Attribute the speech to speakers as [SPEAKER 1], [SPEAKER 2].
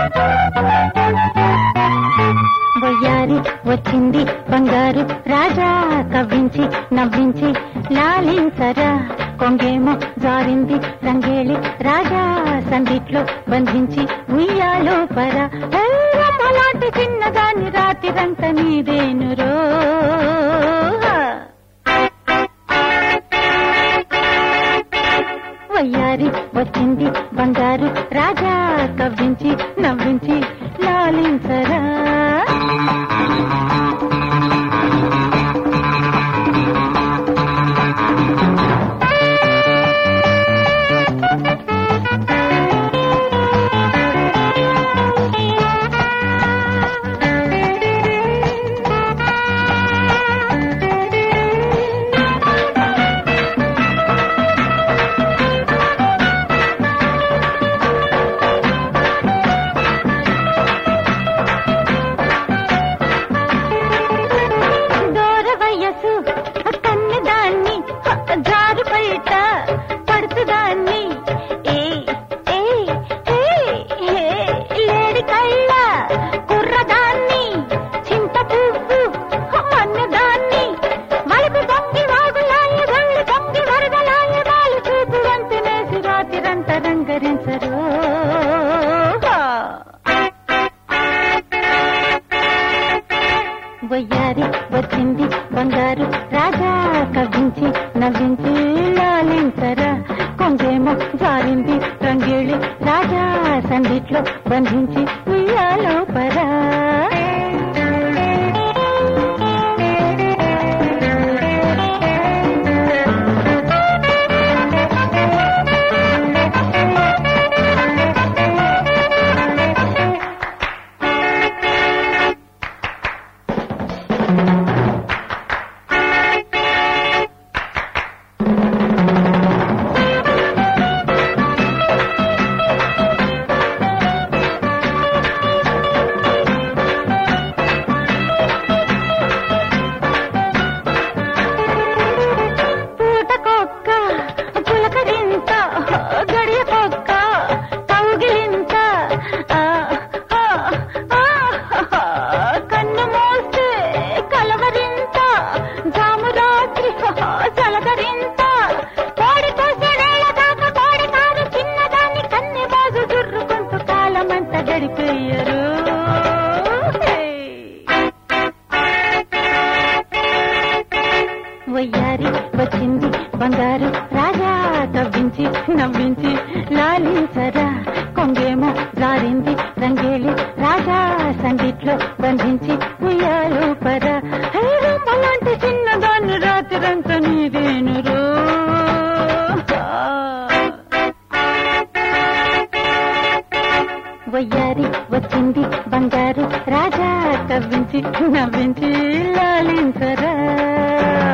[SPEAKER 1] వయ్యారి వచ్చింది బంగారు రాజా కవ్వించి నవ్వించి లాలించరా కొంగేమో జారింది రంగేళి రాజా సందిట్లో బంధించి ఉయ్యాలో పరా అలాంటి చిన్నదాన్ని రాత్రిరంత నీదేనురో వయ్యారి వచ్చింది బంగారు రాజా కవ్వించి నవ్వించి లాలించరా వయ్యారి వచ్చింది బంగారు రాజా కవ్వించి నవ్వించి లాలించరా కొంగేమో జారింది రంగేళి రాజా సందిట్లో బంధించి ఉయ్యాలో పరా వయ్యారి వచ్చింది బంగారు రాజా కవ్వించి నవ్వించి లాలించరా కొంగేమో జారింది రంగేళి రాజా సందిట్లో బంధించి ఉయ్యాలో పరా అలాంటి చిన్నదాన్ని రాత్రంత నీదేనురో వయ్యారి వచ్చింది బంగారు రాజా కవ్వించి నవ్వించి లాలించరా